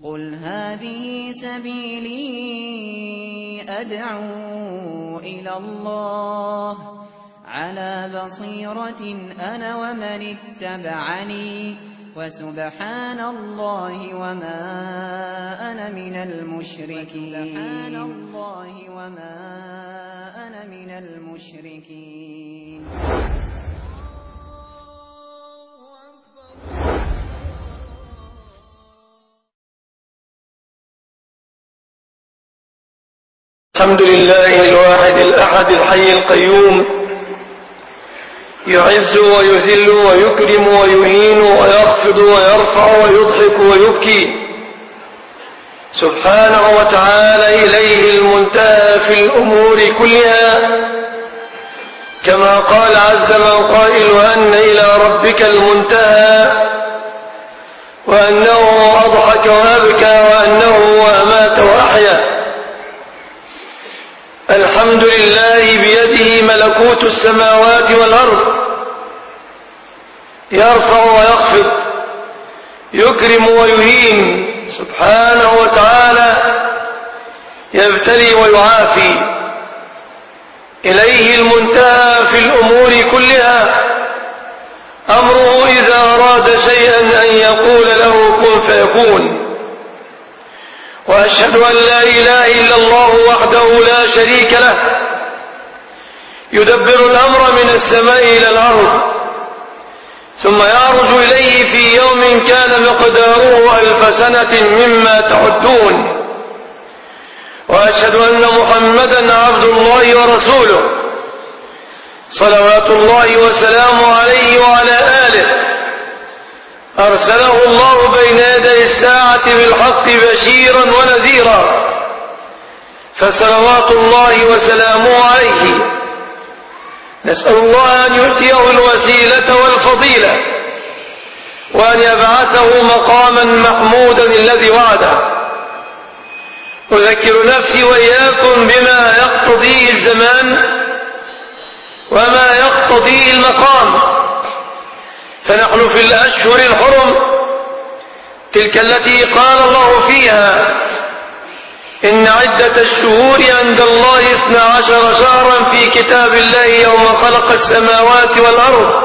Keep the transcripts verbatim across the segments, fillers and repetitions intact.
قل هذه سبيلي أدعو إلى الله على بصيرة أنا ومن اتبعني وسبحان الله وما أنا من المشركين سبحان الله وما أنا من المشركين. الحمد لله الواحد الأحد الحي القيوم، يعز ويذل ويكرم ويهين ويخفض ويرفع ويضحك ويبكي سبحانه وتعالى، إليه المنتهى في الأمور كلها، كما قال عز من قائل: وأن إلى ربك المنتهى، وأنه أضحك وأبكى، وأنه أمات وأحيا. الحمد لله بيده ملكوت السماوات والأرض، يرفع ويخفض، يكرم ويهين سبحانه وتعالى، يبتلي ويعافي. إليه المنتهى في الأمور كلها، أمره إذا أراد شيئا أن يقول له كن فيكون. وأشهد أن لا إله إلا الله وحده لا شريك له، يدبر الأمر من السماء إلى الأرض، ثم يعرج إليه في يوم كان مقداره ألف سنة مما تعدون. وأشهد أن محمدا عبد الله ورسوله، صلوات الله وسلامه عليه وعلى آله، أرسله الله بين يدي الساعة بالحق بشيرا ونذيرا، فصلوات الله وسلامه عليه. نسأل الله أن يؤتيه الوسيلة والفضيلة، وأن يبعثه مقاما محمودا الذي وعده. أذكر نفسي وإياكم بما يقتضيه الزمان وما يقتضيه المقام، فنحن في الأشهر الحرم، تلك التي قال الله فيها: إن عدة الشهور عند الله اثنا عشر شهرا في كتاب الله يوم خلق السماوات والأرض،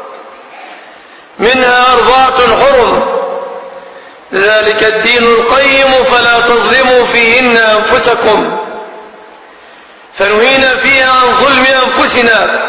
منها أربعة حرم، ذلك الدين القيم فلا تظلموا فيهن أنفسكم. فنهينا فيها عن ظلم أنفسنا،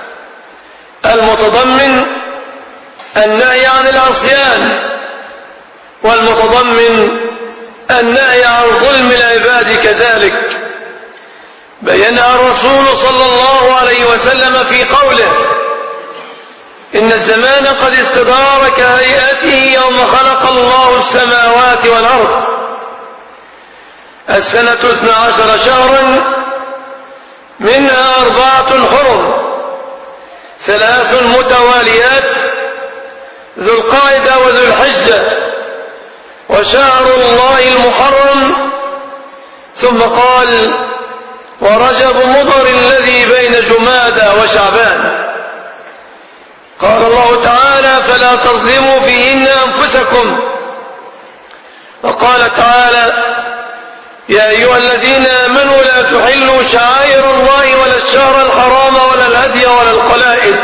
المتضمن النهي عن العصيان، والمتضمن النهي عن ظلم العباد كذلك. بينها الرسول صلى الله عليه وسلم في قوله: إن الزمان قد استدار كهيئته يوم خلق الله السماوات والأرض. السنة اثنا عشر شهرا، منها أربعة حرم، ثلاث متواليات: ذو القعدة وذو الحجة وشهر الله المحرم. ثم قال: ورجب مضر الذي بين جمادى وشعبان. قال الله تعالى: فلا تظلموا فيهن أنفسكم. وقال تعالى: يا أيها الذين آمنوا لا تحلوا شعائر الله ولا الشهر الحرام ولا الهدي ولا القلائد.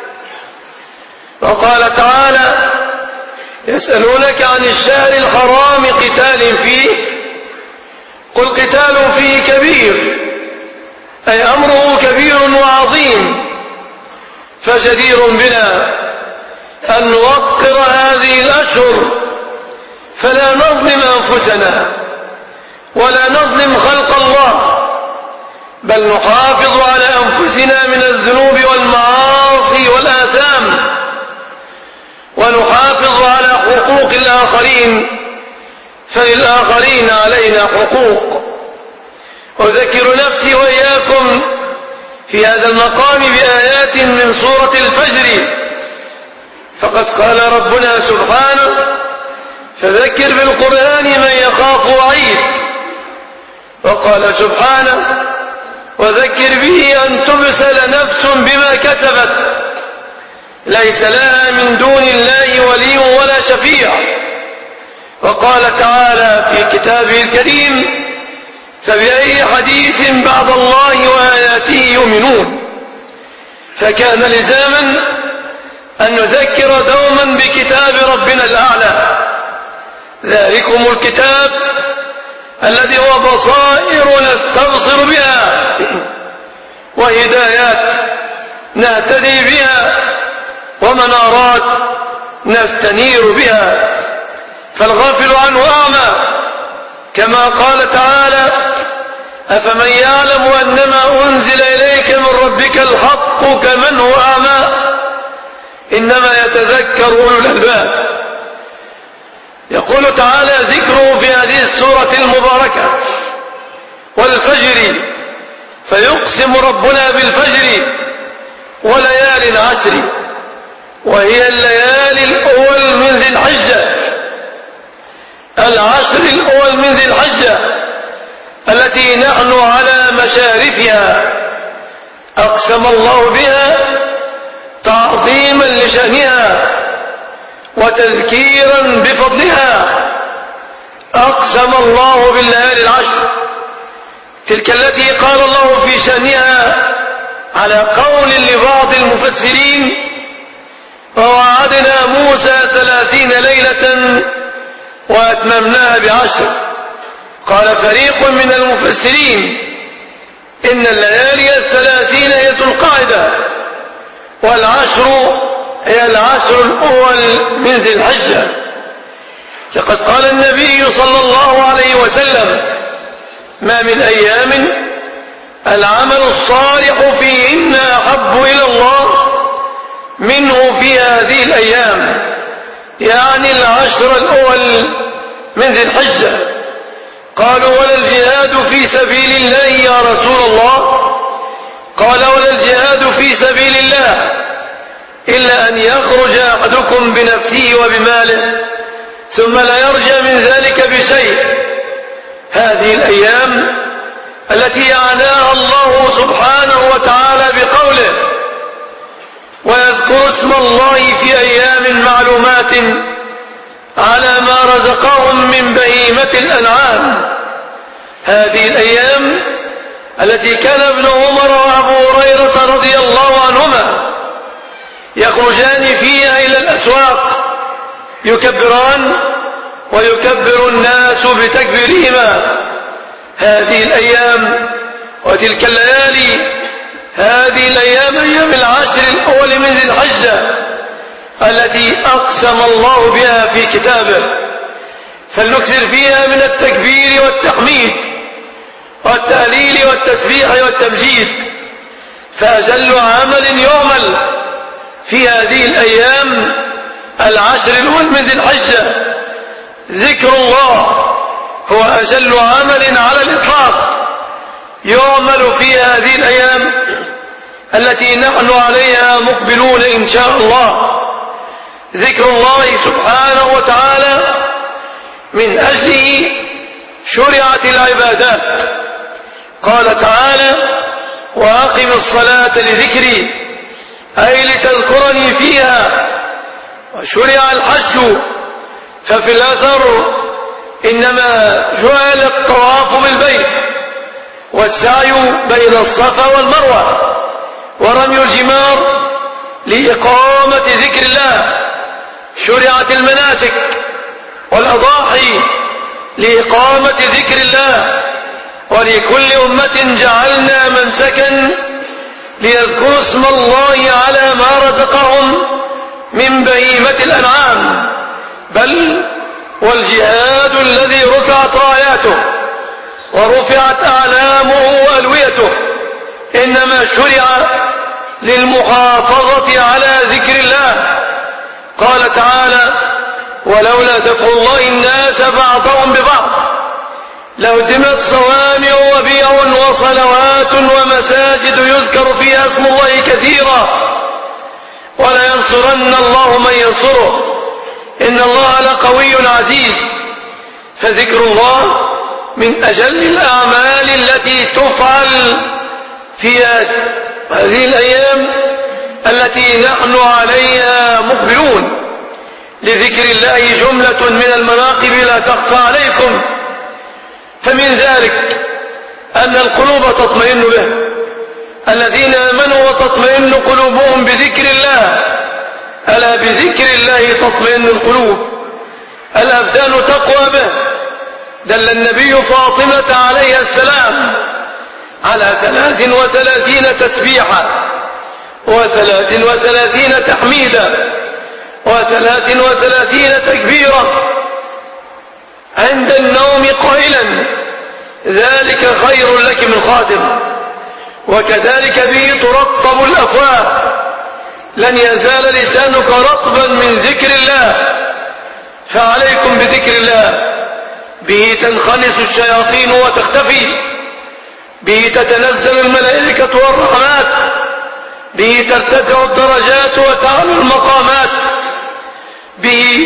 وقال تعالى: يسألونك عن الشهر الحرام قتال فيه، قل قتال فيه كبير، أي أمره كبير وعظيم، فجدير بنا أن نوقر هذه الأشهر، فلا نظلم أنفسنا ولا نظلم خلق الله، بل نحافظ على أنفسنا من الذنوب والمعاصي والآثام، ونحافظ على حقوق الآخرين، فللآخرين علينا حقوق. أذكر نفسي وإياكم في هذا المقام بآيات من سورة الفجر، فقد قال ربنا سبحانه: فذكر بالقرآن من يخاف وعيد. وقال سبحانه: وذكر به أن تبسل نفس بما كسبت، ليس لها من دون الله ولي ولا شفيع، وقال تعالى في كتابه الكريم: فبأي حديث بعد الله وآياته يؤمنون. فكان لزاما أن نذكر دوما بكتاب ربنا الأعلى، ذلكم الكتاب الذي هو بصائر نستبصر بها وهدايات نهتدي بها ومنارات نستنير بها، فالغافل عنه أعمى، كما قال تعالى: أفمن يعلم أنما أنزل إليك من ربك الحق كمن هو أعمى إنما يتذكر أولو الألباب. يقول تعالى ذكره في هذه السورة المباركة: والفجر، فيقسم ربنا بالفجر وليال عشر، وهي الليالي الأول من ذي الحجة، العشر الأول من ذي الحجة التي نحن على مشارفها، أقسم الله بها تعظيما لشأنها وتذكيرا بفضلها. أقسم الله بالليالي العشر، تلك التي قال الله في شأنها على قول لبعض المفسرين: ووعدنا موسى ثلاثين ليلة وأتممناها بعشر. قال فريق من المفسرين: إن الليالي الثلاثين هي ذو القعدة، والعشر هي العشر الأول من ذي الحجة. لقد قال النبي صلى الله عليه وسلم: ما من أيام العمل الصالح فيهن أحب إلى الله منه في هذه الأيام، يعني العشر الأول من ذي الحجة. قالوا: ولا الجهاد في سبيل الله يا رسول الله؟ قال: ولا الجهاد في سبيل الله إلا أن يخرج أحدكم بنفسه وبماله ثم لا يرجع من ذلك بشيء. هذه الأيام التي أعناها الله سبحانه وتعالى بقوله: ويذكر اسم الله في أيام معلومات على ما رزقهم من بهيمة الأنعام. هذه الأيام التي كان ابن عمر وأبو هريرة رضي الله عنهما يخرجان فيها إلى الأسواق يكبران ويكبر الناس بتكبيرهما. هذه الأيام وتلك الليالي، هذه الأيام أيام العشر الأول من ذي الحجة التي أقسم الله بها في كتابه، فلنكثر فيها من التكبير والتحميد والتهليل والتسبيح والتمجيد. فأجل عمل يعمل في هذه الأيام العشر الأول من ذي الحجة ذكر الله، هو أجل عمل على الإطلاق يعمل في هذه الأيام التي نحن عليها مقبلون إن شاء الله. ذكر الله سبحانه وتعالى من أجله شرعت العبادات. قال تعالى: وأقم الصلاة لذكري، أي لتذكرني فيها. وشرع الحج، ففي الأثر إنما جعل الطواف بالبيت والسعي بين الصفا والمروة ورمي الجمار لإقامة ذكر الله. شرعت المناسك والأضاحي لإقامة ذكر الله، ولكل أمة جعلنا منسكا ليذكروا اسم الله على ما رزقهم من بهيمة الأنعام. بل والجهاد الذي رفعت راياته ورفعت أعلامه وألويته إنما شرع للمحافظة على ذكر الله. قال تعالى: ولولا دفع الله الناس بعضهم ببعض لهدمت صوامع وبيع وصلوات ومساجد يذكر فيها اسم الله كثيرا ولينصرن الله من ينصره إن الله لقوي عزيز. فذكر الله من أجل الأعمال التي تفعل في هذه الأيام التي نحن عليها مقبلون. لذكر الله جملة من المناقب لا تخفى عليكم. فمن ذلك أن القلوب تطمئن به. الذين آمنوا وتطمئن قلوبهم بذكر الله، ألا بذكر الله تطمئن القلوب. الأبدان تقوى به. دل النبي فاطمة عليه السلام على ثلاث وثلاثين تسبيحة وثلاث وثلاثين تحميدا وثلاث وثلاثين تكبيرا عند النوم قائلا ذلك خير لك من خادم. وكذلك به ترطب الأفواه. لن يزال لسانك رطبا من ذكر الله، فعليكم بذكر الله. به تنخنس الشياطين وتختفي، به تتنزل الملائكة والرحمات، به ترتفع الدرجات وتعلو المقامات، به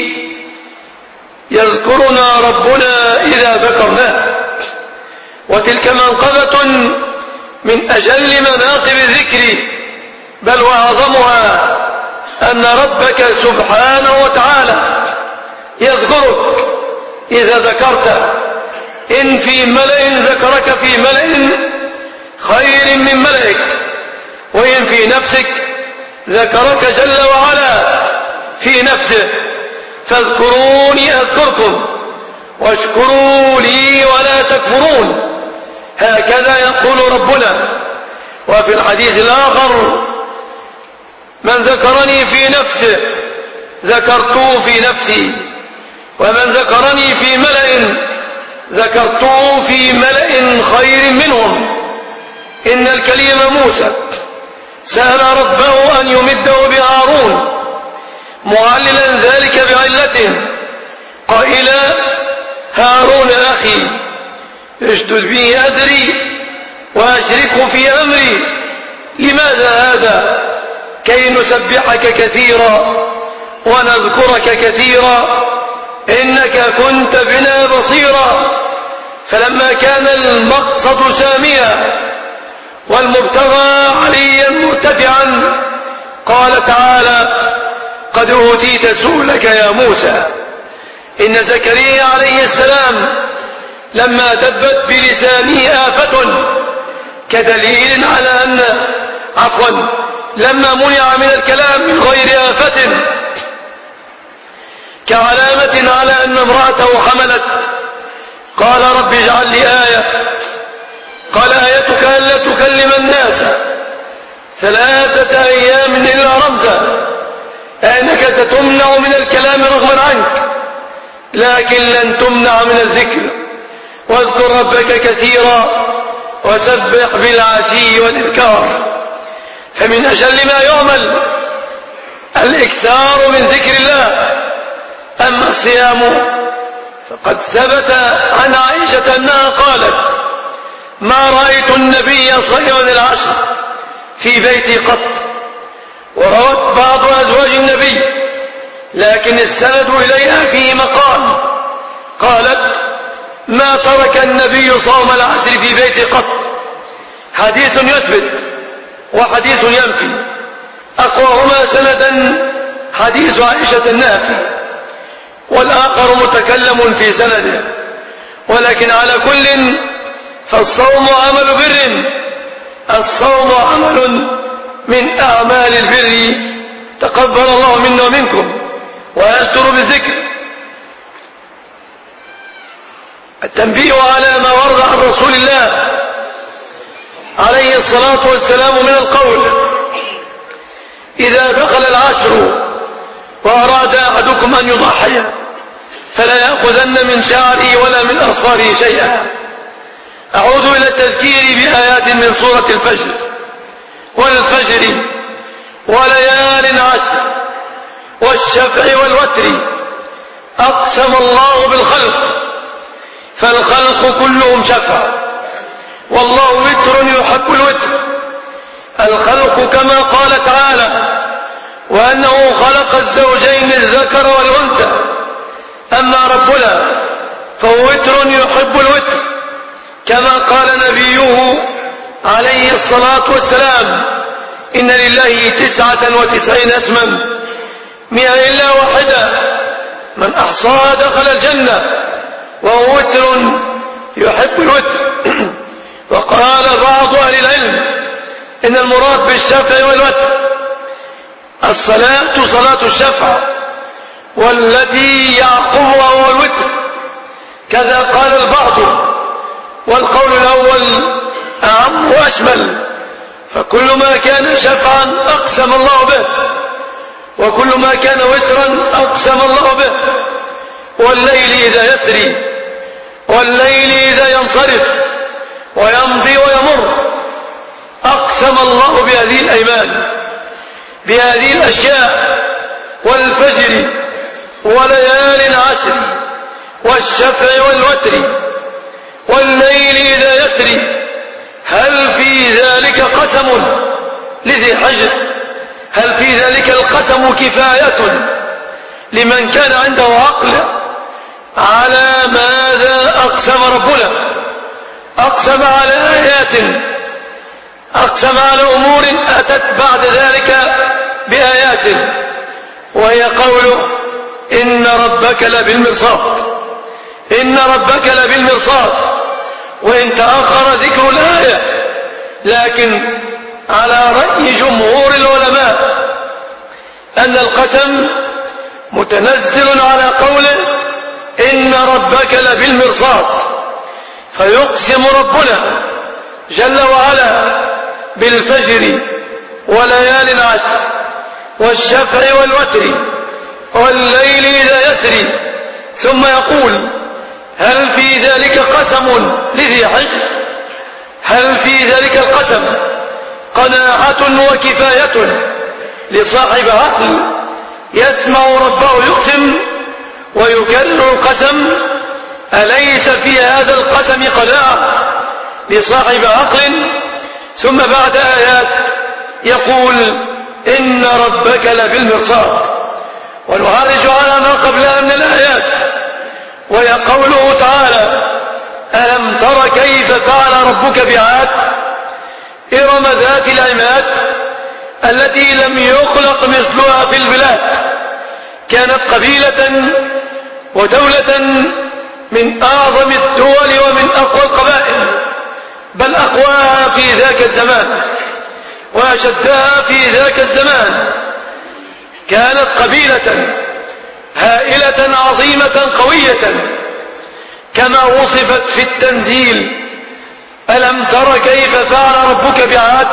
يذكرنا ربنا إذا ذكرناه. وتلك منقبة من أجل مناقب الذكر، بل وأعظمها أن ربك سبحانه وتعالى يذكرك إذا ذكرت. إن في ملأ ذكرك في ملأ خير من ملئك، وإن في نفسك ذكرك جل وعلا في نفسه. فاذكروني أذكركم واشكروا لي ولا تكفرون، هكذا يقول ربنا. وفي الحديث الآخر من ذكرني في نفسه ذكرته في نفسي، ومن ذكرني في ملأ ذكرته في ملأ خير منهم. إن الكليم موسى سأل ربه أن يمده بهارون، معللا ذلك بعلته قائلا هارون أخي اشدد به أذري وأشركه في أمري. لماذا هذا؟ كي نسبحك كثيرا ونذكرك كثيرا، إنك كنت بنا بصيرا. فلما كان المقصد ساميا والمبتغى عليا مرتفعا، قال تعالى قد أوتيت سؤلك يا موسى. إن زكريا عليه السلام لما دبت بلسانه آفة كدليل على أن عفوا لما منع من الكلام من غير آفة كعلامة على أن امرأته حملت، قال رب اجعل لي آية. قال آيتك ألا تكلم الناس ثلاثة أيام إلا رمزا، أنك ستمنع من الكلام رغما عنك، لكن لن تمنع من الذكر. واذكر ربك كثيرا وسبح بالعشي والإذكار. فمن أجل ما يعمل الإكثار من ذكر الله. أما الصيام فقد ثبت عن عائشة أنها قالت ما رأيت النبي صائما العشر في بيتي قط. وروت بعض أزواج النبي لكن استندوا إليها في مقام، قالت ما ترك النبي صوم العشر في بيتي قط. حديث يثبت وحديث ينفي، أقواهما سندا حديث عائشة النافي، والآخر متكلم في سنده. ولكن على كل فالصوم عمل بر، الصوم عمل من أعمال البر، تقبل الله منا ومنكم ويستر بالذكر. التنبيه على ما ورد عن رسول الله عليه الصلاة والسلام من القول إذا دخل العشر وأراد أحدكم أن يضحي فلا يأخذن من شعره ولا من أصفاره شيئا. أعود إلى التذكير بآيات من سورة الفجر والفجر وليال عشر والشفع والوتر. أقسم الله بالخلق فالخلق كلهم شفع، والله وتر يحب الوتر. الخلق كما قال تعالى وأنه خلق الزوجين الذكر والأنثى. أما ربنا فهو وتر يحب الوتر، كما قال نبيه عليه الصلاة والسلام إن لله تسعة وتسعين اسما مئة إلا واحدة من أحصاها دخل الجنة. وهو وتر يحب الوتر. وقال بعض أهل العلم إن المراد بالشفع والوتر الصلاة صلاة الشفع، والتي يعقبها هو الوتر، كذا قال البعض، والقول الأول أعم وأشمل، فكل ما كان شفعا أقسم الله به، وكل ما كان وترا أقسم الله به. والليل إذا يسري، والليل إذا ينصرف ويمضي ويمر، أقسم الله بهذه الأيمان، بهذه الأشياء، والفجر وليال عشر والشفع والوتر والليل إذا يسري. هل في ذلك قسم لذي حجر؟ هل في ذلك القسم كفاية لمن كان عنده عقل على ماذا أقسم ربنا؟ أقسم على آيات، أقسم على أمور أتت بعد ذلك بآيات، وهي قوله إن ربك لبالمرصاد، إن ربك لبالمرصاد. وإن تأخر ذكر الآية، لكن على رأي جمهور العلماء أن القسم متنزل على قوله إن ربك لبالمرصاد، فيقسم ربنا جل وعلا بالفجر وليال عشر والشفع والوتر والليل إذا يسري، ثم يقول هل في ذلك قسم لذي حجر؟ هل في ذلك القسم قناعة وكفاية لصاحب عقل يسمع ربه يقسم ويكرر القسم؟ أليس في هذا القسم قناعة لصاحب عقل؟ ثم بعد آيات يقول إن ربك لبالمرصاد. ونعالج على ما قبلها من الآيات، وهي قوله تعالى ألم تر كيف فعل ربك بعاد إرم ذات العماد التي لم يخلق مثلها في البلاد، كانت قبيلة ودولة من أعظم الدول ومن أقوى القبائل، بل أقواها في ذاك الزمان وأشدها في ذاك الزمان. كانت قبيلة هائلة عظيمة قوية كما وصفت في التنزيل ألم تر كيف فعل ربك بعاد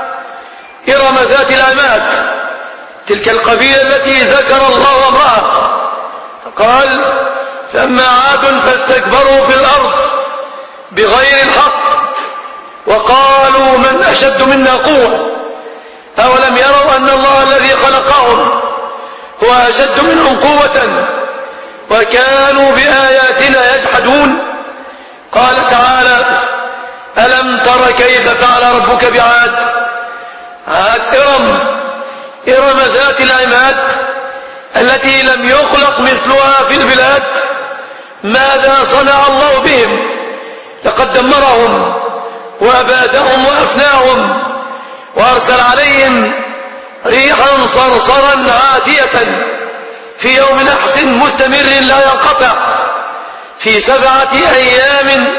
إرم ذات العماد، تلك القبيلة التي ذكر الله أمرها فقال فأما عاد فاستكبروا في الأرض بغير الحق وقالوا من أشد منا قوة أولم يروا أن الله الذي خلقهم هو أشد منهم قوة وكانوا بآياتنا يجحدون. قال تعالى ألم تر كيف فعل ربك بعاد عاد إرم إرم ذات العماد التي لم يخلق مثلها في البلاد. ماذا صنع الله بهم؟ لقد دمرهم وأبادهم وأفناهم وأرسل عليهم ريحا صرصرا عاتية في يوم نحس مستمر لا ينقطع في سبعة أيام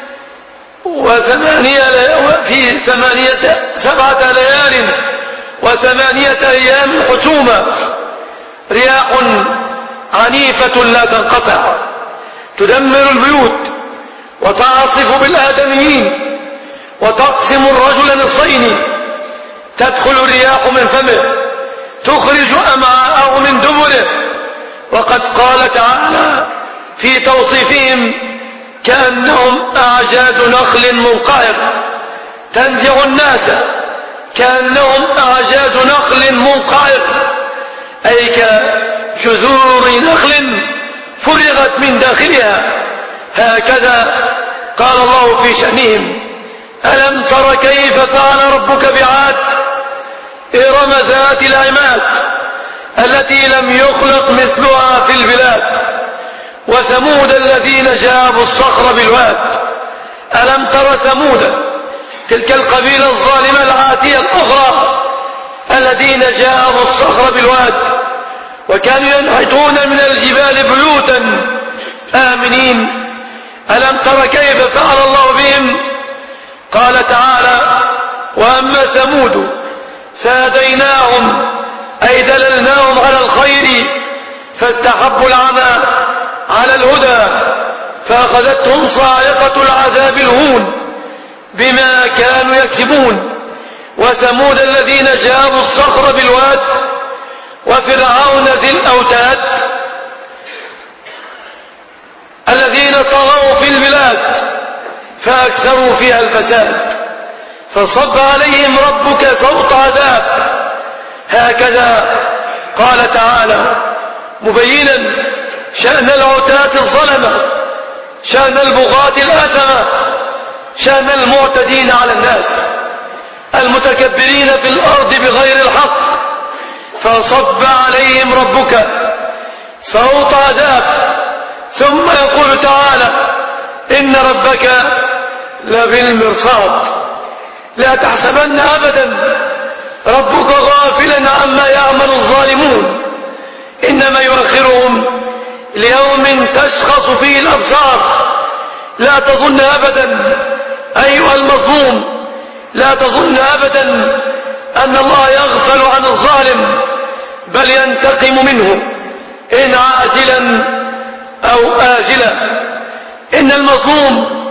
وثمانية في ثمانية سبعة ليال وثمانية أيام حسومة، رياح عنيفة لا تنقطع تدمر البيوت وتعصف بالآدميين وتقسم الرجل نصفين، تدخل الرياح من فمه تخرج أمعاءه من دبره. وقد قال تعالى في توصيفهم كأنهم أعجاز نخل منقعر تنزع الناس، كأنهم أعجاز نخل منقعر أي كجذور نخل فرغت من داخلها، هكذا قال الله في شأنهم. ألم تر كيف فعل ربك بعاد إرم ذات العماد التي لم يخلق مثلها في البلاد وثمود الذين جابوا الصخر بالواد. ألم تر ثمود تلك القبيلة الظالمة العاتية الأخرى الذين جابوا الصخر بالواد وكانوا ينحتون من الجبال بيوتا آمنين ألم تر كيف فعل الله بهم؟ قال تعالى: وأما ثمود فهديناهم أي دللناهم على الخير فاستحبوا العمى على الهدى فأخذتهم صاعقة العذاب الهون بما كانوا يكسبون. وثمود الذين جابوا الصخر بالواد وفرعون ذي الأوتاد الذين طغوا في البلاد فأكثروا فيها الفساد فصب عليهم ربك سوط عذاب. هكذا قال تعالى مبينا شأن العتاة الظلمة، شأن البغاة الأثمة، شأن المعتدين على الناس المتكبرين في الأرض بغير الحق، فصب عليهم ربك سوط عذاب. ثم يقول تعالى: إن ربك لبالمرصاد. لا تحسبن أبدا ربك غافلا عما يعمل الظالمون، إنما يؤخرهم ليوم تشخص فيه الأبصار. لا تظن أبدا أيها المظلوم، لا تظن أبدا أن الله يغفل عن الظالم، بل ينتقم منه إن عاجلا أو آجلا. إن المظلوم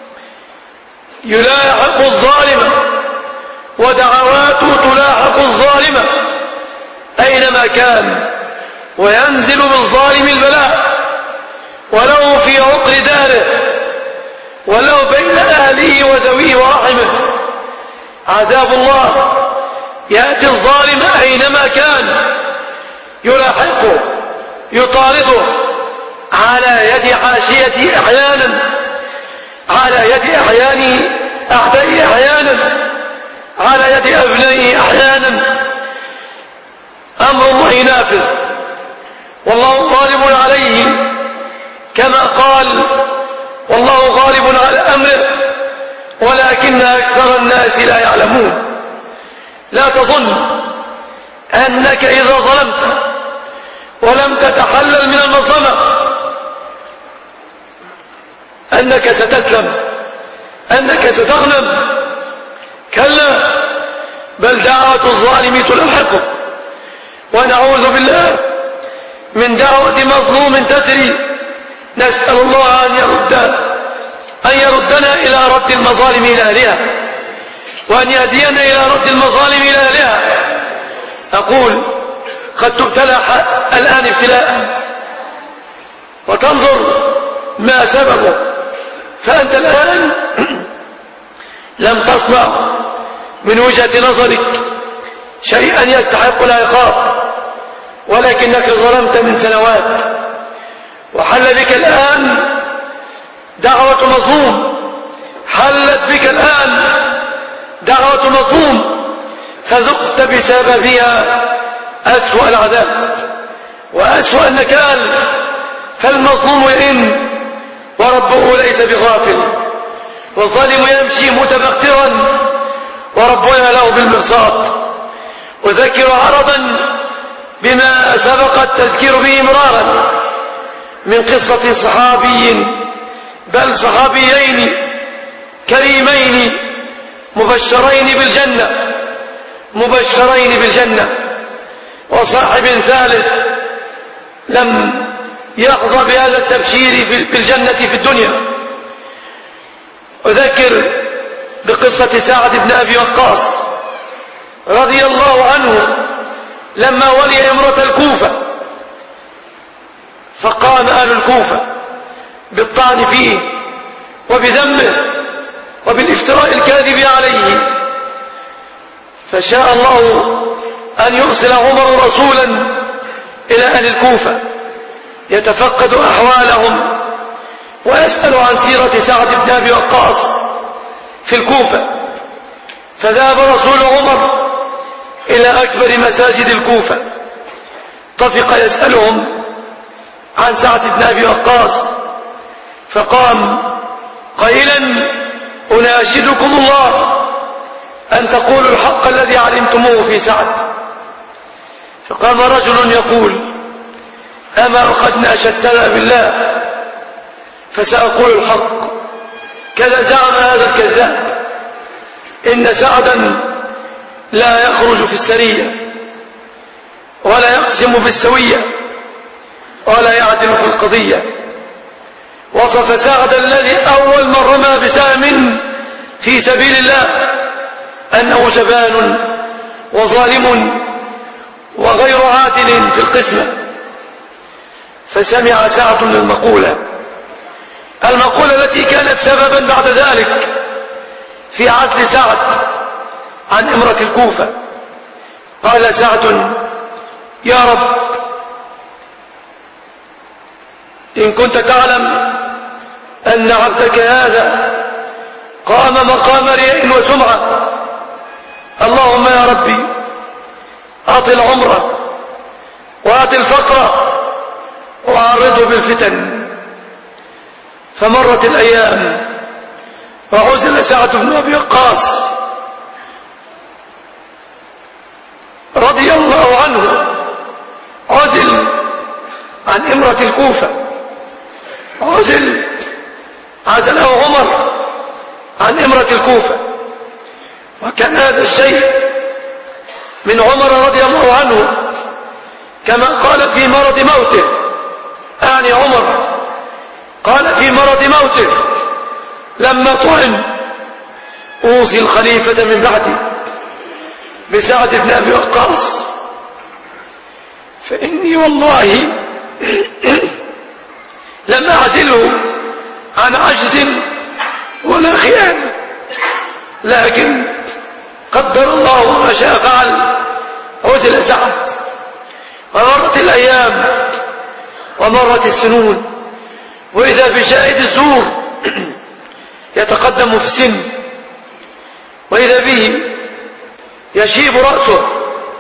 يلاحق الظالم ودعواته تلاحق الظالم أينما كان، وينزل بالظالم البلاء ولو في عقر داره ولو بين أهله وذويه ورحمه. عذاب الله يأتي الظالم أينما كان، يلاحقه يطارده على يد حاشيته أحيانا، على يد أحيان أعدائه أحيانا، على يد أبنائه أحيانا. أمر الله نافذ والله غالب عليه، كما قال: والله غالب على أمره ولكن أكثر الناس لا يعلمون. لا تظن أنك إذا ظلمت ولم تتحلل من المظلمة أنك ستسلم، أنك ستغنم. كلا، بل دعوة الظالم تلحقك. ونعوذ بالله من دعوة مظلوم تسري. نسأل الله أن يرد أن يردنا إلى رد المظالم إلى أهلها، وأن يهدينا إلى رد المظالم إلى أهلها. أقول: قد تبتلى الآن ابتلاء وتنظر ما سببه، فأنت الآن لم تصنع من وجهة نظرك شيئا يستحق العقاب، ولكنك ظلمت من سنوات، وحل بك الآن دعوة مظلوم، حلت بك الآن دعوة مظلوم، فذقت بسببها أسوأ العذاب وأسوأ النكال. فالمظلوم يئن وربه ليس بغافل، والظالم يمشي متبخترا وربنا له بالمرصاد. أذكر عرضا بما سبق التذكير به مرارا من قصة صحابي، بل صحابيين كريمين مبشرين بالجنة مبشرين بالجنة وصاحب ثالث لم يحظى بهذا التبشير بالجنة في الدنيا. أذكر بقصة سعد بن أبي وقاص رضي الله عنه لما ولي إمرة الكوفة، فقام أهل الكوفة بالطعن فيه وبذمه وبالافتراء الكاذب عليه، فشاء الله أن يرسل عمر رسولا إلى أهل الكوفة يتفقد أحوالهم ويسأل عن سيرة سعد بن أبي وقاص في الكوفة. فذهب رسول عمر إلى أكبر مساجد الكوفة، طفق يسألهم عن سعد بن أبي وقاص، فقام قائلا: أناشدكم الله أن تقولوا الحق الذي علمتموه في سعد. فقام رجل يقول: أما قد ناشدتنا بالله، فسأقول الحق. كذا زعم هذا الكذاب إن سعدا لا يخرج في السرية ولا يقسم بالسوية ولا يعدل في القضية. وصف سعدا الذي أول من رمى بسهم في سبيل الله أنه جبان وظالم وغير عادل في القسمة. فسمع سعد المقولة المقولة التي كانت سببا بعد ذلك في عزل سعد عن إمرة الكوفة. قال سعد: يا رب، إن كنت تعلم أن عبدك هذا قام مقام رياء وسمعة، اللهم يا ربي أعطي العمر وأعطي الفقر وعرضه بالفتن. فمرت الأيام وعزل سعد بن أبي وقاص رضي الله عنه، عزل عن إمرة الكوفة، عزل عزله عمر عن إمرة الكوفة. وكان هذا الشيء من عمر رضي الله عنه كما قال في مرض موته، يعني عمر قال في مرض موته لما طعن: أوصي الخليفة من بعدي بسعد بن أبي وقاص، فإني والله لم أعدله عن عجز ولا خيانة، لكن قدر الله ما شاء فعل، عزل سعد. ومرت الأيام ومرت السنون، وإذا بشاهد الزور يتقدم في السن، وإذا به يشيب رأسه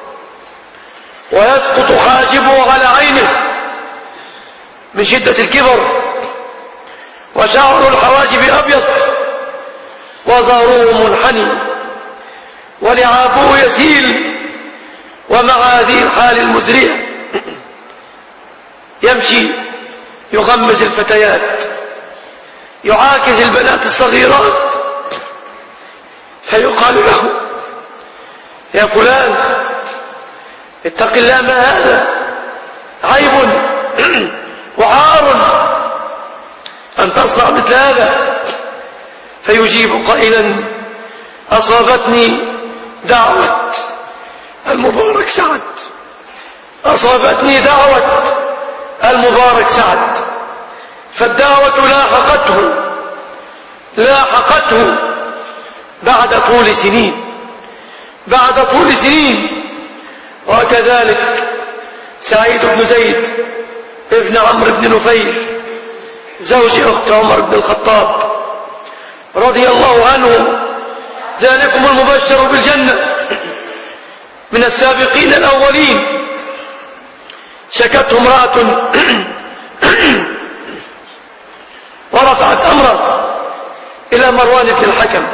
ويسقط حاجبه على عينه من شدة الكبر، وشعر الحواجب أبيض وظهره منحني ولعابه يسيل. ومع هذه الحال المزرية يمشي يغمز الفتيات، يعاكس البنات الصغيرات، فيقال له: يا فلان اتق الله، ما هذا؟ عيب وعار أن تصنع مثل هذا. فيجيب قائلا: أصابتني دعوة المبارك سعد، أصابتني دعوة المبارك سعد. فالدعوة لاحقته لاحقته بعد طول سنين بعد طول سنين وكذلك سعيد بن زيد ابن عمرو بن نفيل زوج أخت عمر بن الخطاب رضي الله عنه، ذلكم المبشر بالجنة من السابقين الأولين. شكته امرأة ورفعت أمره إلى مروان بن الحكم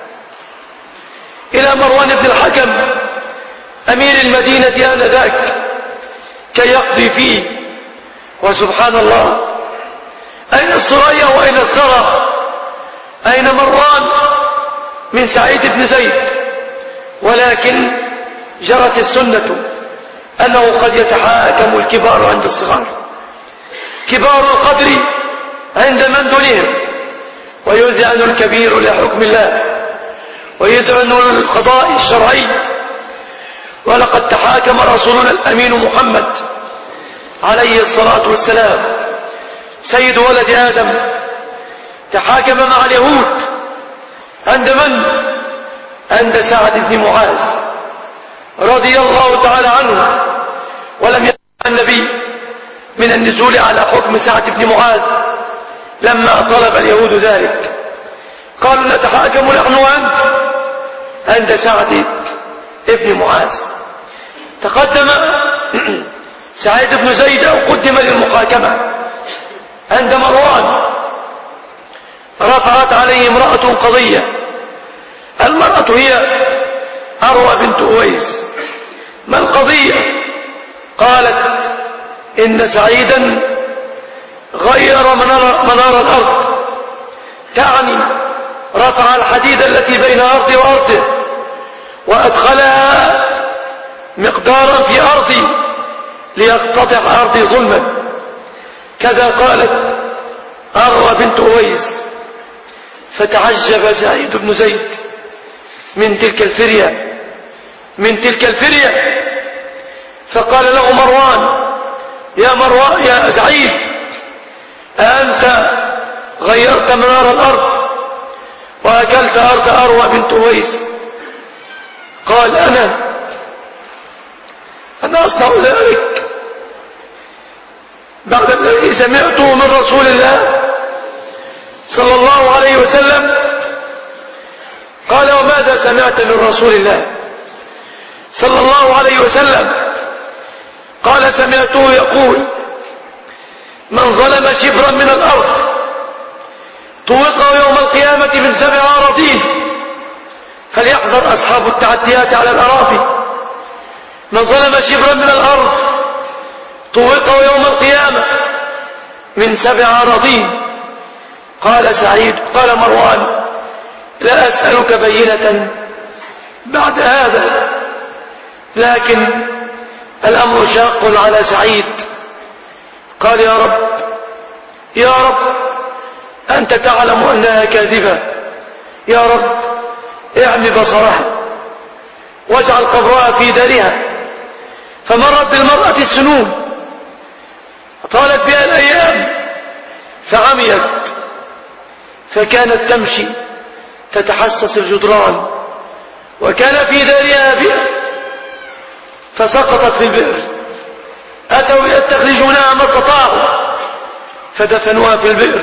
إلى مروان بن الحكم أمير المدينة آنذاك كي يقضي فيه. وسبحان الله، أين الثريا وأين الثرى؟ أين مروان من سعيد بن زيد؟ ولكن جرت السنة أنه قد يتحاكم الكبار عند الصغار، كبار القدر عند من دونهم، ويذعن الكبير لحكم الله ويذعن للقضاء الشرعي. ولقد تحاكم رسولنا الأمين محمد عليه الصلاة والسلام سيد ولد آدم، تحاكم مع اليهود عند من؟ عند سعد بن معاذ رضي الله تعالى عنه. ولم يمنع النبي من النزول على حكم سعد بن معاذ لما طلب اليهود ذلك، قالوا: نتحاكم نحن وأنت عند سعد بن معاذ. تقدم سعيد بن زيد أو قدم للمحاكمة عند مروان، رفعت عليه امرأة قضية. المرأة هي أروى بنت أويس. ما القضية؟ قالت: إن سعيدا غير منار, منار الأرض تعني رفع الحديد التي بين أرضي وأرضه وأدخلها مقدارا في أرضي ليقتطع أرضي ظلما. كذا قالت أروى بنت أويس. فتعجب سعيد بن زيد من تلك الفرية من تلك الفرية فقال له مروان: يا مروان يا سعيد، أنت غيرت منار الأرض وأكلت أرض أروى بنت أويس؟ قال: أنا أنا أصنع ذلك بعد الذي سمعته من رسول الله صلى الله عليه وسلم. قال: وماذا سمعت من رسول الله صلى الله عليه وسلم؟ قال: سمعته يقول: من ظلم شبرا من الأرض طوقه يوم القيامة من سبع أراضين. فليحذر أصحاب التعديات على الأراضي. من ظلم شبرا من الأرض طوقه يوم القيامة من سبع أراضين. قال سعيد قال مروان: لا أسألك بينة بعد هذا، لكن الأمر شاق على سعيد. قال: يا رب يا رب أنت تعلم أنها كاذبة، يا رب اعمي بصرها واجعل قبرها في دارها. فمرت بالمرأة السنون طالت بها الأيام فعميت، فكانت تمشي تتحسس الجدران، وكان في دارها بئر فسقطت في البئر. أتوا يستخرجونها ما استطاعوا فدفنوها في البئر،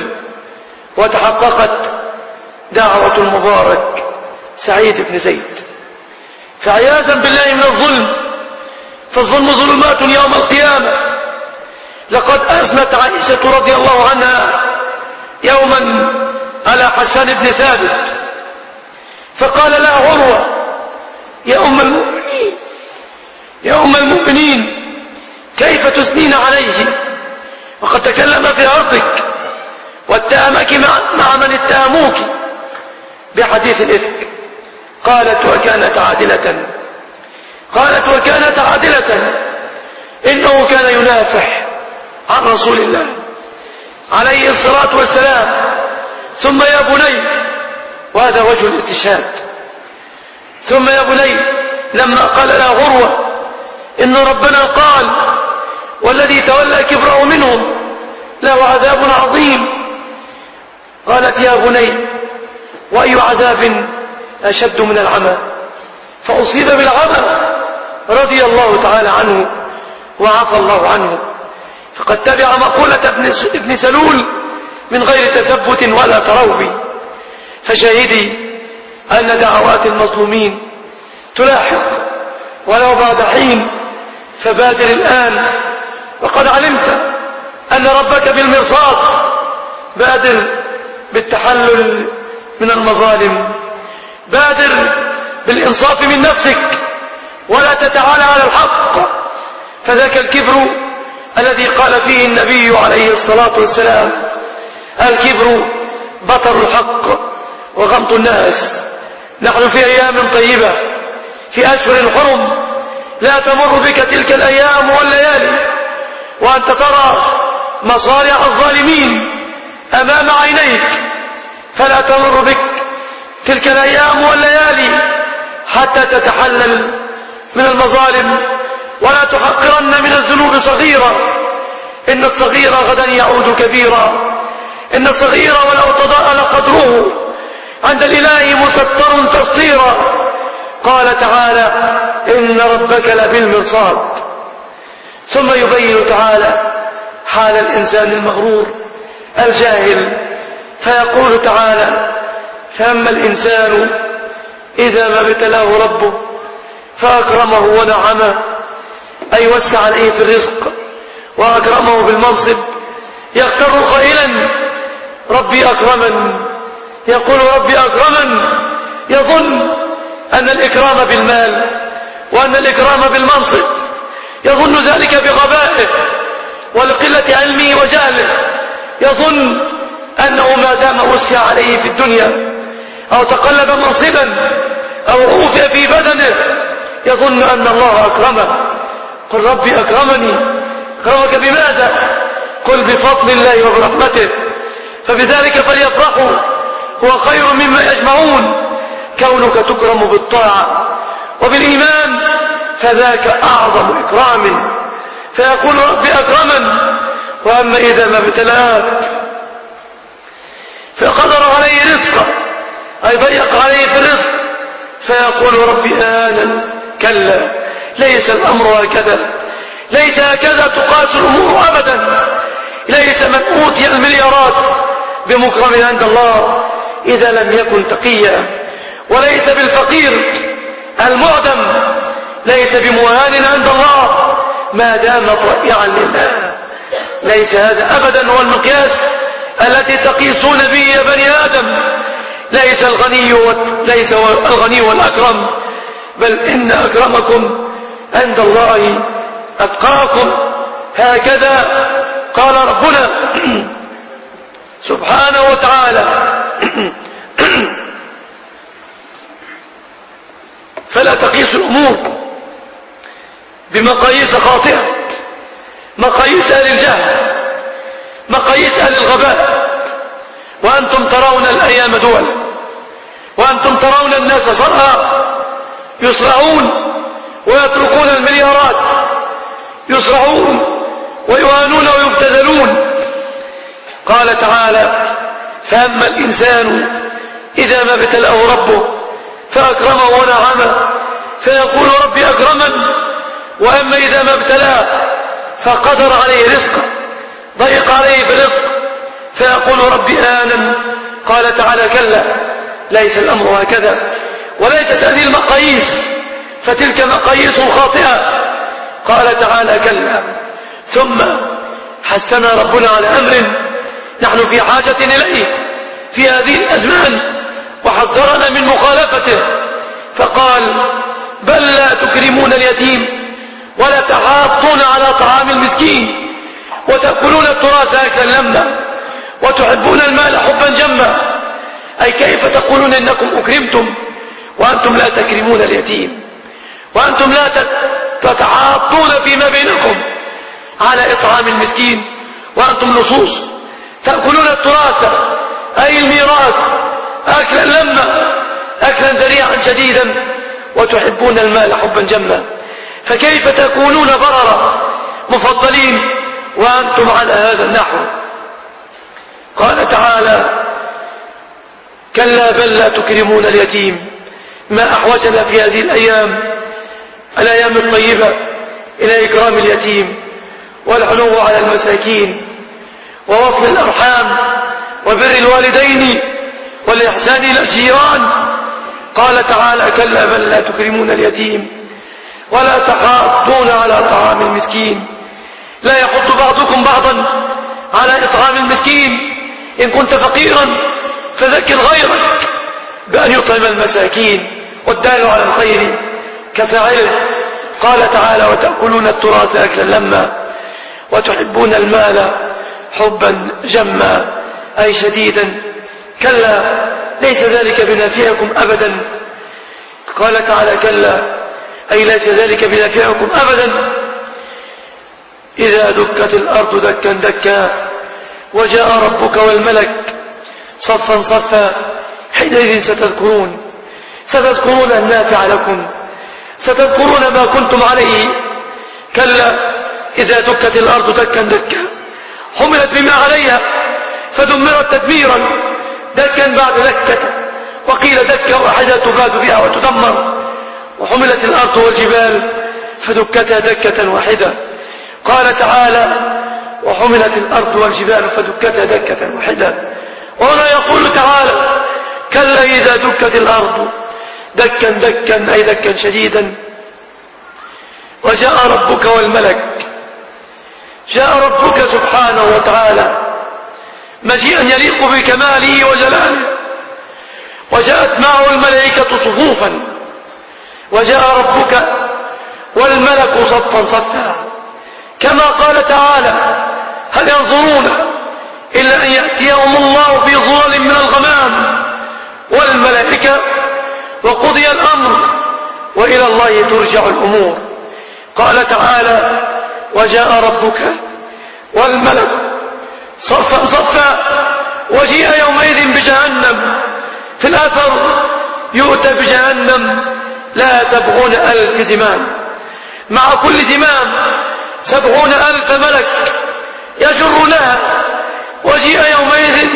وتحققت دعوة المبارك سعيد بن زيد. فعياذا بالله من الظلم، فالظلم ظلمات يوم القيامة. لقد أثنت عائشة رضي الله عنها يوما على حسان بن ثابت فقال لها عروة: يا أم المؤمنين يا أم المؤمنين كيف تثنين عليه وقد تكلم في عرضك واتهمك مع من اتهموك بحديث الإفك؟ قالت: وكانت عادلة قالت وكانت عادلة إنه كان ينافح عن رسول الله عليه الصلاة والسلام. ثم يا بني، وهذا وجه الاستشهاد، ثم يا بني لما قال لها غروة إن ربنا قال: والذي تولى كبره منهم له عذاب عظيم. قالت: يا بني، وأي عذاب أشد من العمى؟ فأصيب بالعمى رضي الله تعالى عنه وعفى الله عنه. فقد تبع مقولة ابن سلول من غير تثبت ولا تروي. فشاهدي أن دعوات المظلومين تلاحق ولو بعد حين، فبادر الآن وقد علمت أن ربك بالمرصاد. بادر بالتحلل من المظالم، بادر بالإنصاف من نفسك، ولا تتعالى على الحق، فذاك الكبر الذي قال فيه النبي عليه الصلاة والسلام: الكبر بطر الحق وغمط الناس. نحن في أيام طيبة، في أشهر حرم، لا تمر بك تلك الأيام والليالي وأنت ترى مصارع الظالمين أمام عينيك، فلا تمر بك تلك الأيام والليالي حتى تتحلل من المظالم، ولا تحقرن من الذنوب صغيرة، إن الصغير غدا يعود كبيرا، إن الصغير ولو تضاءل قدره عند الإله مستر تسطيرا. قال تعالى: إن ربك لبالمرصاد. ثم يبين تعالى حال الإنسان المغرور الجاهل، فيقول تعالى: فأما الإنسان إذا ما ابتلاه ربه فأكرمه ونعمه، أي وسع عليه في الرزق وأكرمه بالمنصب، يغتر قائلا: ربي أكرمن، يقول: ربي أكرمن، يظن أن الإكرام بالمال وأن الإكرام بالمنصب، يظن ذلك بغبائه ولقلة علمه وجهله، يظن أنه ما دام وسع عليه في الدنيا أو تقلب منصبا أو أوفي في بدنه يظن أن الله أكرمه. قل ربي أكرمني. أكرمك بماذا؟ قل بفضل الله وبرحمته، فبذلك فليفرحوا هو خير مما يجمعون. كونك تكرم بالطاعة وبالإيمان فذاك أعظم إكرام، فيقول ربي أكرمن. وأما إذا ما ابتلاك فقدر عليه رزقه أي ضيق عليه في الرزق فيقول ربي آنن. كلا، ليس الأمر هكذا، ليس هكذا تقاس الأمور أبدا. ليس من أوتي المليارات بمكرم عند الله إذا لم يكن تقيا، وليس بالفقير المعدم ليس بمهان عند الله ما دام طائعا لله. ليس هذا أبدا هو المقياس التي تقيسون به يا بني آدم. ليس الغني ليس الغني والأكرم، بل إن أكرمكم عند الله أتقاكم. هكذا قال ربنا سبحانه وتعالى فلا تقيس الأمور بمقاييس خاطئة، مقاييس أهل الجهل، مقاييس أهل الغباء. وأنتم ترون الأيام دول، وأنتم ترون الناس صرعى يصرعون ويتركون المليارات، يصرعون ويهانون ويبتذلون. قال تعالى فأما الإنسان إذا ما ابتلاه ربه فأكرمه ونعمه فيقول ربي أكرمن. وأما إذا ما ابتلاه فقدر عليه رزقه ضيق عليه برزق فيقول ربي آنن. قال تعالى كلا، ليس الأمر هكذا، وليست هذه المقاييس، فتلك مقاييس خاطئة. قال تعالى كلا، ثم حثنا ربنا على أمر نحن في حاجة إليه في هذه الأزمان وحذرنا من مخالفته، فقال بل لا تكرمون اليتيم ولا تحاضون على طعام المسكين وتأكلون التراث أكلا لما وتحبون المال حبا جما. أي كيف تقولون إنكم أكرمتم وأنتم لا تكرمون اليتيم، وأنتم لا تتعاطون فيما بينكم على إطعام المسكين، وأنتم لصوص تأكلون التراث أي الميراث أكلا لما أكلا ذريعا شديدا وتحبون المال حبا جما. فكيف تكونون بررا مفضلين وأنتم على هذا النحو؟ قال تعالى كلا بل لا تكرمون اليتيم. ما أحوجنا في هذه الأيام الأيام الطيبة إلى إكرام اليتيم والحنو على المساكين ووصل الأرحام وبر الوالدين والإحسان إلى الجيران. قال تعالى كلا بل لا تكرمون اليتيم ولا تحاضون على طعام المسكين. لا يحض بعضكم بعضا على إطعام المسكين. إن كنت فقيرا فذكر غيرك بأن يطعم المساكين والدال على الخير كفاعله. قال تعالى وتأكلون التراث أكلا لما وتحبون المال حبا جما أي شديدا. كلا ليس ذلك بنافعكم أبدا. قال تعالى كلا أي ليس ذلك بنافعكم أبدا. إذا دكت الأرض دكا دكا وجاء ربك والملك صفا صفا حينئذ ستذكرون ستذكرون النافع لكم، ستذكرون ما كنتم عليه. كلا إذا دكت الأرض دكا دكا حملت بما عليها فدمرت تدميرا دكا بعد دكة، وقيل دكة واحدة تباد بها وتدمر. وحملت الأرض والجبال فدكتها دكة واحدة. قال تعالى وحملت الأرض والجبال فدكتها دكة واحدة. وهنا يقول تعالى كلا إذا دكت الأرض دكا دكا أي دكا شديدا وجاء ربك والملك. جاء ربك سبحانه وتعالى مجيئا يليق بكماله وجلاله، وجاءت معه الملائكة صفوفا، وجاء ربك والملك صفا صفا كما قال تعالى هل ينظرون إلا أن يأتيهم الله الملائكة وقضي الأمر وإلى الله ترجع الأمور. قال تعالى: وجاء ربك والملك صفا صفا وجيء يومئذ بجهنم. في الأثر: يؤتى بجهنم لا سبعون ألف زمام، مع كل زمام سبعون ألف ملك يجرونها. وجيء يومئذ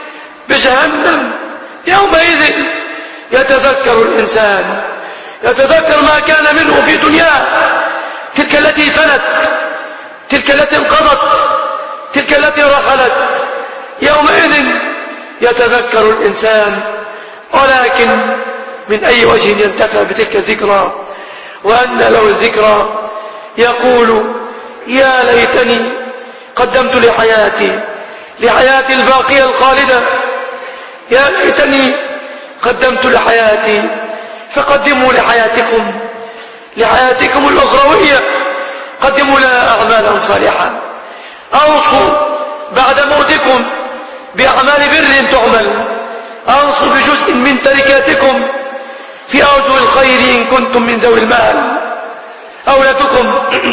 بجهنم. يومئذ يتذكر الإنسان، يتذكر ما كان منه في دنياه، تلك التي فنت، تلك التي انقضت، تلك التي رحلت. يومئذ يتذكر الإنسان، ولكن من أي وجه ينتفع بتلك الذكرى وأن له الذكرى؟ يقول: يا ليتني قدمت لحياتي، لحياتي الباقية الخالدة، يا ليتني قدمت لحياتي. فقدموا لحياتكم، لحياتكم الأخروية، قدموا لها أعمالا صالحة. أوصوا بعد موتكم بأعمال بر تعمل، أوصوا بجزء من تركاتكم في أوجه الخير إن كنتم من ذوي المال. أولادكم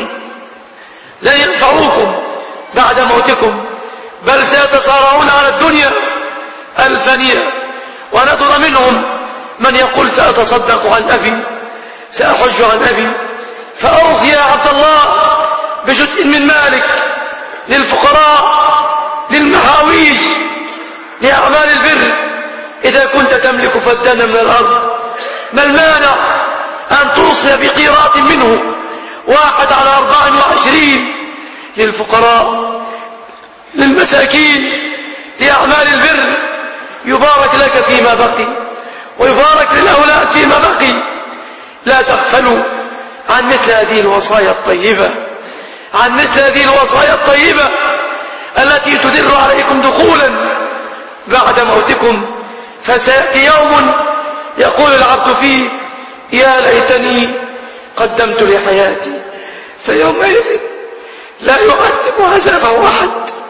لن ينفعوكم بعد موتكم، بل سيتصارعون على الدنيا الفانية. ونظر منهم من يقول: سأتصدق عن أبي، سأحج عن أبي. فأوصي يا عبد الله بجزء من مالك للفقراء، للمحاويج، لأعمال البر. إذا كنت تملك فدانا من الأرض، ما المانع أن توصي بقيراط منه، واحد على أربع وعشرين، للفقراء، للمساكين، لأعمال البر. يبارك لك فيما بقي، ويبارك للأولاد فيما بقي. لا تغفلوا عن مثل هذه الوصايا الطيبة، عن مثل هذه الوصايا الطيبة التي تدر عليكم دخولا بعد موتكم. فسيأتي يوم يقول العبد فيه: يا ليتني قدمت لحياتي. فيومئذ لا يعذب عذابه أحد،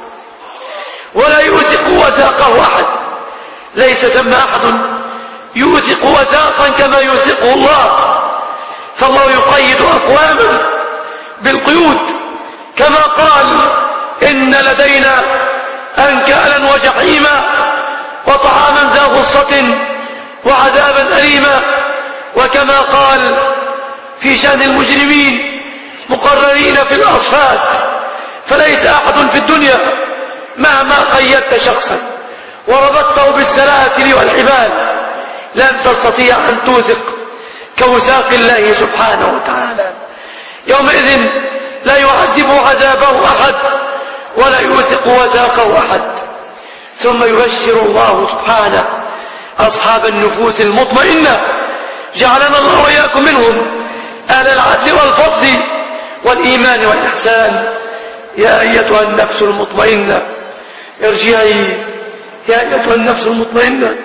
ولا يوثق وثاقه أحد. ليس ثم أحد يوثق وثاقا كما يوثقه الله. فالله يقيد أقواما بالقيود، كما قال: إن لدينا أنكالا وجحيما وطعاما ذا غصة وعذابا أليما. وكما قال في شأن المجرمين: مقررين في الأصفاد. فليس أحد في الدنيا مهما قيدت شخصا وربطته بالسلاسل والحبال لن تستطيع أن توثق كوثاق الله سبحانه وتعالى. يومئذ لا يعذب عذابه أحد، ولا يوثق وثاقه أحد. ثم يبشر الله سبحانه أصحاب النفوس المطمئنة، جعلنا الله وإياكم منهم، أهل العدل والفضل والإيمان والإحسان. يا أيتها النفس المطمئنة ارجعي، يا أيتها النفس المطمئنة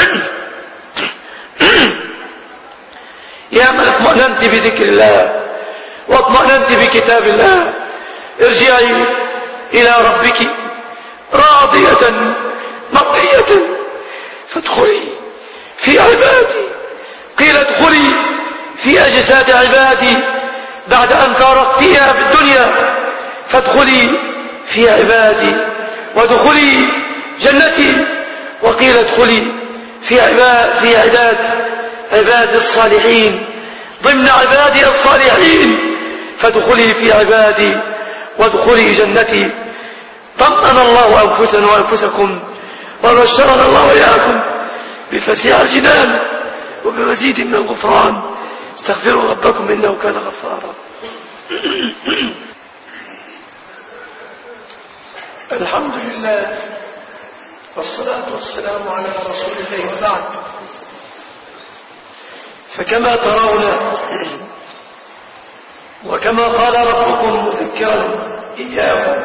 يا من اطمأننت بذكر الله واطمأننت بكتاب الله، ارجعي إلى ربك راضية مرضية فادخلي في عبادي. قيل ادخلي في أجساد عبادي بعد أن فارقتيها في الدنيا، فادخلي في عبادي وادخلي جنتي. وقيل ادخلي في عباد في عداد عباد الصالحين ضمن عبادي الصالحين، فادخلي في عبادي وادخلي جنتي. طمأن الله أنفسنا وأنفسكم، وبشرنا الله وإياكم بفسيح الجنان وبمزيد من الغفران. استغفروا ربكم إنه كان غفارا. الحمد لله والصلاة والسلام على رسول الله، وبعد. فكما ترون وكما قال ربكم مذكرا إياكم: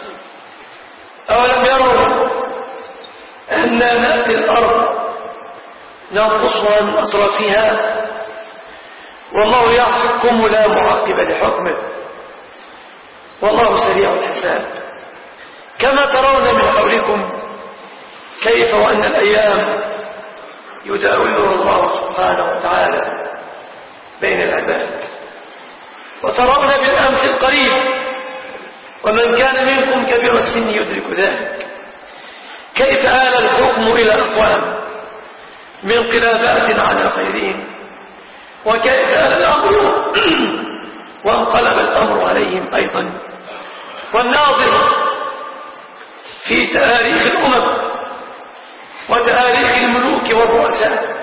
أولم يروا أننا نأتي الأرض ننقصها من أطرافها والله يحكم لا معقب لحكمه والله سريع الحساب. كما ترون من حولكم كيف وأن الأيام يداوله الله سبحانه وتعالى بين العباد. وترون بالأمس القريب، ومن كان منكم كبير السن يدرك ذلك، كيف آل الحكم إلى أقوام من قلابات على غيرهم، وكيف آل الأمر وانقلب الأمر عليهم أيضا. والناظر في تاريخ الأمم وتاريخ الملوك والرؤساء،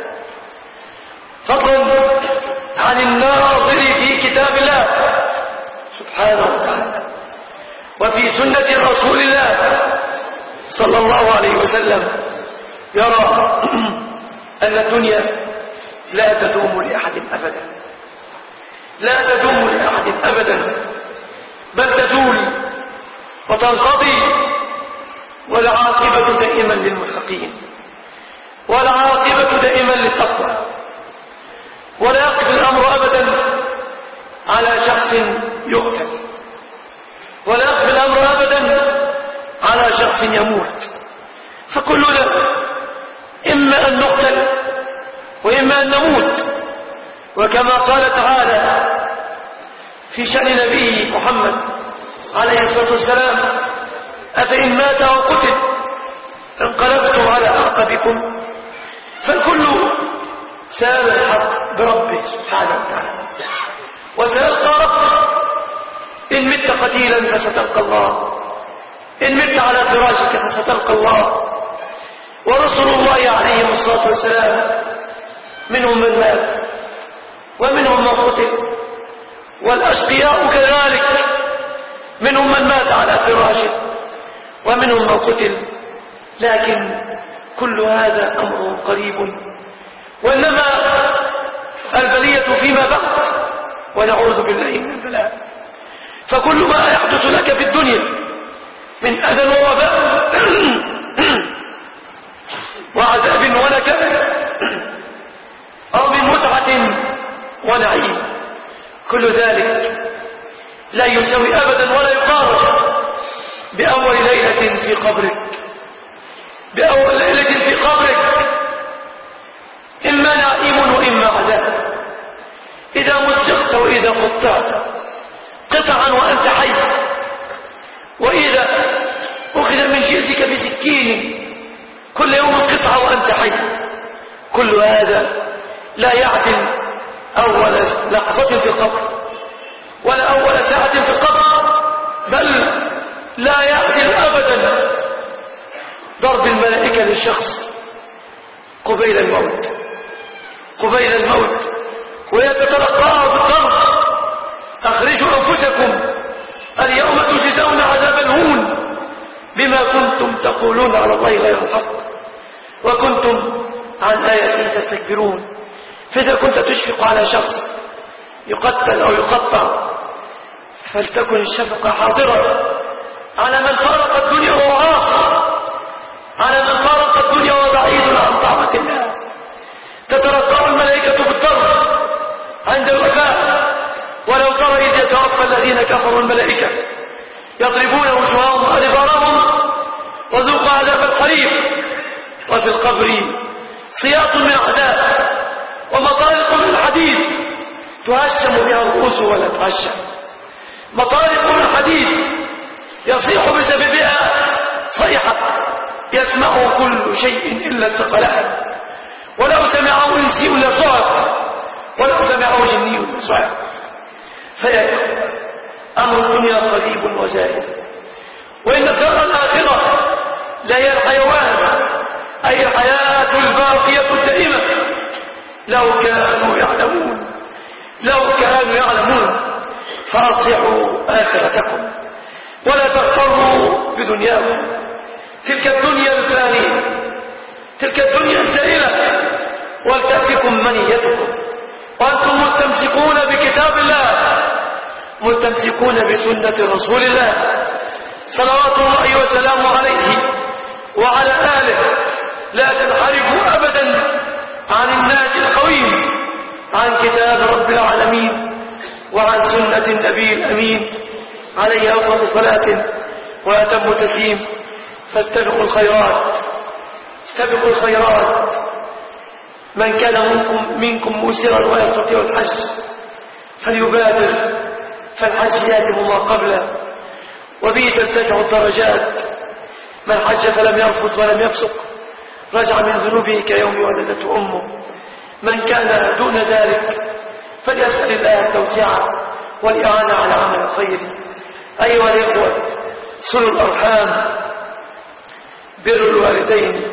فضلا عن الناظر في كتاب الله سبحانه وتعالى وفي سنة رسول الله صلى الله عليه وسلم، يرى أن الدنيا لا تدوم لأحد أبدا، لا تدوم لأحد أبدا، بل تزول وتنقضي، والعاقبة دائما للمتقين، والعاقبة دائما للتقوى. ولا يقف الأمر أبدا على شخص يقتل، ولا يقف الأمر أبدا على شخص يموت، فكلنا إما أن نقتل وإما أن نموت. وكما قال تعالى في شأن نبيه محمد عليه الصلاة والسلام: أفإن مات أو قتل انقلبتم على أعقابكم. فالكل سأل الحق بربه سبحانه وتعالى، وسيلقى ربه. إن مت قتيلا فستلقى الله، إن مت على فراشك فستلقى الله. ورسل الله عليهم الصلاة والسلام منهم من مات ومنهم من قتل، والأشقياء كذلك منهم من مات على فراشه ومنهم من قتل. لكن كل هذا أمر قريب، وإنما البلية فيما بعد، ونعوذ بالله من البلاء. فكل ما يحدث لك في الدنيا من أذى ووباء وعذاب ونكبة أو من متعة ونعيم، كل ذلك لا يسوي أبدا ولا يقارن بأول ليلة في قبرك، بأول ليلة في قبرك، إما نعيم وإما عذاب. إذا مزقت وإذا قطعت قطعا وأنت حي، وإذا أخذ من جلدك بسكين كل يوم قطعة وأنت حي، كل هذا لا يعدل أول لحظة في القبر ولا أول ساعة في القبر، بل لا يعدل أبدا ضرب الملائكة للشخص قبيل الموت، قبيل الموت، ويتتلقاه بالضرب: أخرجوا أنفسكم اليوم تجزون عذاب الهون بما كنتم تقولون على الله غير الحق وكنتم عن آياته تستكبرون. فإذا كنت تشفق على شخص يقتل أو يقطع، فلتكن الشفقة حاضرة على من فارق الدنيا وهو عاصي، على من فارق الدنيا وهو بعيد عن طاعة الله. تتلقاه الملائكة بالضرب عند الوفاة، ولو ترى إذ يتوفى الذين كفروا الملائكة يضربون وجوههم وأدبارهم وذوقوا عذاب الحريق. وفي القبر صياط من عذاب ومطارق من حديد تهشم بها الرؤوس ولا تهشم، مطارق من حديد يصيح بسببها صيحة يسمعه كل شيء إلا الثقلان، ولو سمعه إنسي لصعق ولو سمعه جني لصعق. فيكفر أمر الدنيا قريب وزائد، وإن الدار الآخرة لهي الحيوان، أي الحياة الباقية الدائمة. لو كانوا يعلمون، لو كانوا يعلمون فأصلحوا آخرتكم ولا تغتروا بدنياكم. تلك الدنيا الفانية، تلك الدنيا الزائلة، ولتأتكم منيتكم وأنتم مستمسكون بكتاب الله، مستمسكون بسنة رسول الله صلوات الله وسلامه عليه وعلى آله. لا تنحرفوا أبدا عن الناس القويم، عن كتاب رب العالمين وعن سنة النبي الأمين عليه أفضل صلاة وأتم تسليم. فاستبقوا الخيرات، استبقوا الخيرات، من كان منكم, منكم موسرا ويستطيع الحج فليبادر، فالحج ياتم ما قبله، وبه ترتفع الدرجات. من حج فلم يرفث ولم يفسق رجع من ذنوبه كيوم ولدته أمه. من كان دون ذلك فليسأل الله التوسعة والإعانة على عمل الخير. أيها الإخوة، صلوا الأرحام، بروا الوالدين،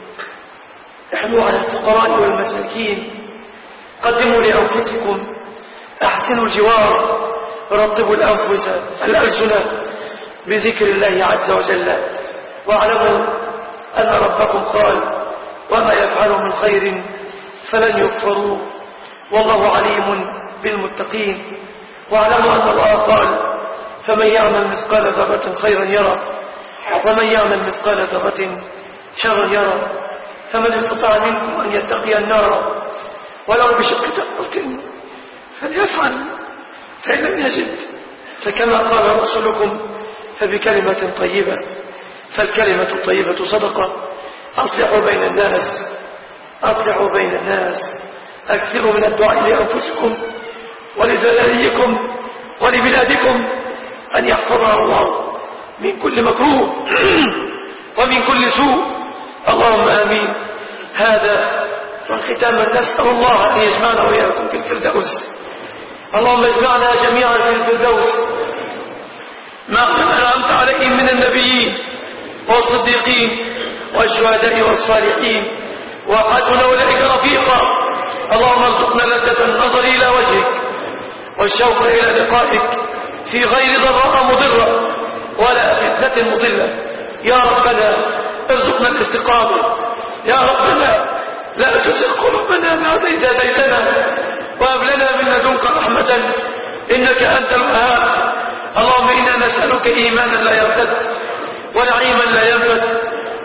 احنوا على الفقراء والمساكين، قدموا لأنفسكم، أحسنوا الجوار، رطبوا الأنفس الألسنة بذكر الله عز وجل، واعلموا أن ربكم قال: وما يفعلوا من خير فلن يكفروا والله عليم بالمتقين. واعلموا أن الله قال: فمن يعمل مثقال ذرة خيرا يرى ومن يعمل مثقال ذرة شرا يرى. فمن استطاع منكم أن يتقي النار ولو بشق تمرة فليفعل، فإن لم يجد فكما قال رسولكم فبكلمة طيبة، فالكلمة الطيبة صدقة. أصلحوا بين الناس، أصلحوا بين الناس، أكثروا من الدعاء لأنفسكم ولذراريكم ولبلادكم أن يحفظها الله من كل مكروه ومن كل سوء. اللهم آمين. هذا وختاما نسأل الله أن يجمعنا وإياكم في الفردوس. اللهم اجمعنا جميعا في الفردوس مع من أنعمت عليهم من النبيين والصديقين والشهداء والصالحين وحسن أولئك رفيقا. اللهم ارزقنا لذة النظر إلى وجهك والشوق إلى لقائك في غير ضراء مضرة ولا فتنة مضلة. يا ربنا ارزقنا الاستقامة. يا ربنا لا تزغ قلوبنا بعد إذ هديتنا وهب لنا من لدنك رحمة إنك أنت الوهاب. اللهم إنا نسألك إيمانا لا يرتد ونعيما لا ينفد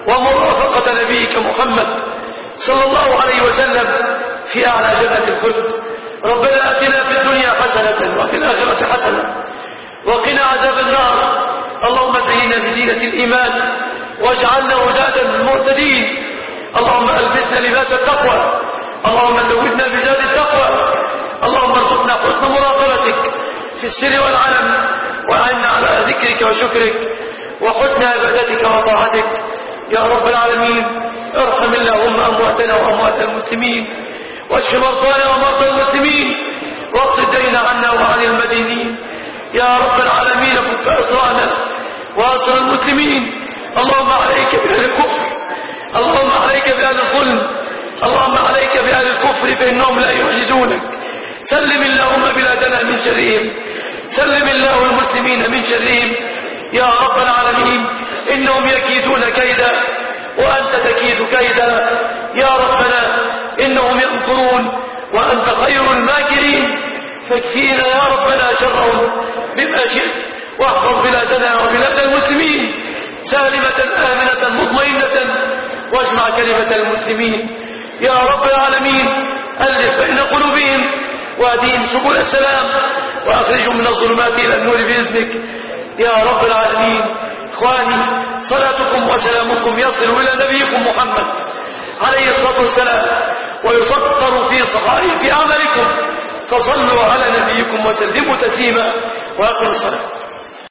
ومرافقة نبيك محمد صلى الله عليه وسلم في أعلى جنة الخلد. ربنا آتنا في الدنيا حسنة وفي الآخرة حسنة وقنا عذاب النار. اللهم زينا بزينة الإيمان واجعلنا هداة مهتدين. اللهم ألبسنا لباس التقوى. اللهم زودنا بزاد التقوى. اللهم ارزقنا حسن مراقبتك في السر والعلم، وأعنا على ذكرك وشكرك وحسن عبادتك وطاعتك يا رب العالمين. ارحم اللهم أمواتنا وأموات المسلمين واشف مرضانا ومرضى المسلمين واقض الدين عنا وعن المدينين يا رب العالمين. فك أسرانا وأسر المسلمين. اللهم عليك بأهل الكفر، اللهم عليك بأهل الظلم، اللهم عليك بأهل الكفر فإنهم لا يعجزونك. سلم اللهم بلادنا من شرهم، سلم الله المسلمين من شرهم يا رب العالمين. إنهم يكيدون كيدا وأنت تكيد كيدا يا ربنا. إنهم يمكرون وأنت خير الماكرين، فاكفينا يا ربنا شرهم بما شئت، واحفظ بلادنا وبلاد المسلمين سالمة آمنة مطمئنة، واجمع كلمة المسلمين يا رب العالمين. ألف بين قلوبهم وأدين سبل السلام وأخرجهم من الظلمات إلى النور بإذنك يا رب العالمين. إخواني، صلاتكم وسلامكم يصل إلى نبيكم محمد عليه الصلاة والسلام ويسطر في صحائف أعمالكم، فصلوا على نبيكم وسلموا تسليما وأقم الصلاة.